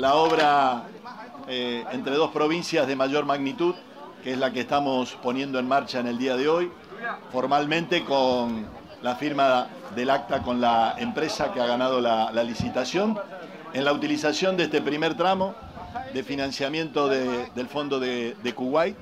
la obra entre dos provincias de mayor magnitud, que es la que estamos poniendo en marcha en el día de hoy, formalmente con la firma del acta con la empresa que ha ganado la licitación, en la utilización de este primer tramo de financiamiento del Fondo de Kuwait,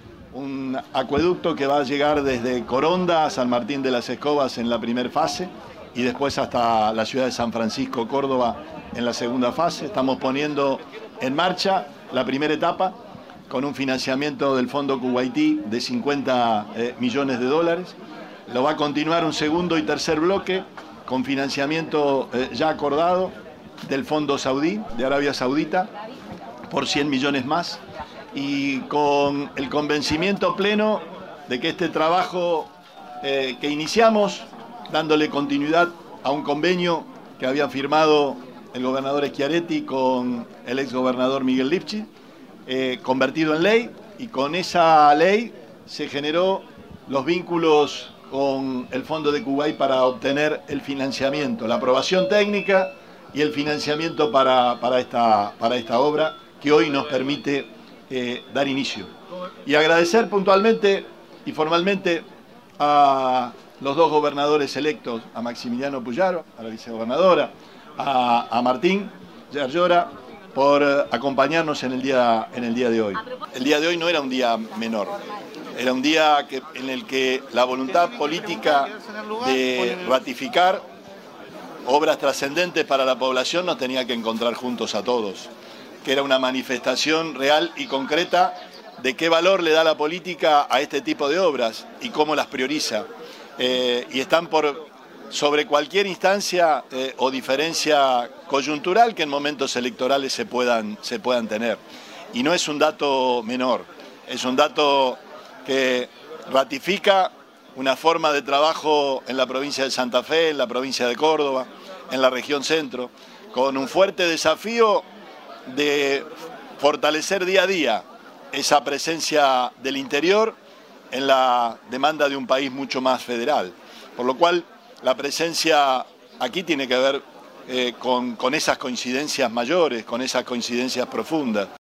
un acueducto que va a llegar desde Coronda a San Martín de las Escobas en la primera fase y después hasta la ciudad de San Francisco, Córdoba, en la segunda fase. Estamos poniendo en marcha la primera etapa con un financiamiento del Fondo Kuwaití de 50 millones de dólares. Lo va a continuar un segundo y tercer bloque con financiamiento ya acordado del Fondo Saudí, de Arabia Saudita, por 100 millones más, y con el convencimiento pleno de que este trabajo que iniciamos, dándole continuidad a un convenio que había firmado el gobernador Schiaretti con el exgobernador Miguel Lifchitz, convertido en ley, y con esa ley se generó los vínculos con el Fondo de Kuwait para obtener el financiamiento, la aprobación técnica y el financiamiento para esta obra que hoy nos permite dar inicio. Y agradecer puntualmente y formalmente a los dos gobernadores electos, a Maximiliano Puyaro, a la vicegobernadora, a Martín Yarlora, por acompañarnos en el día de hoy. El día de hoy no era un día menor, era un día en el que la voluntad política de ratificar obras trascendentes para la población nos tenía que encontrar juntos a todos, que era una manifestación real y concreta de qué valor le da la política a este tipo de obras y cómo las prioriza. Y están sobre cualquier instancia o diferencia coyuntural que en momentos electorales se puedan tener. Y no es un dato menor, es un dato que ratifica una forma de trabajo en la provincia de Santa Fe, en la provincia de Córdoba, en la región centro, con un fuerte desafío de fortalecer día a día esa presencia del interior en la demanda de un país mucho más federal. Por lo cual, la presencia aquí tiene que ver con esas coincidencias mayores, con esas coincidencias profundas.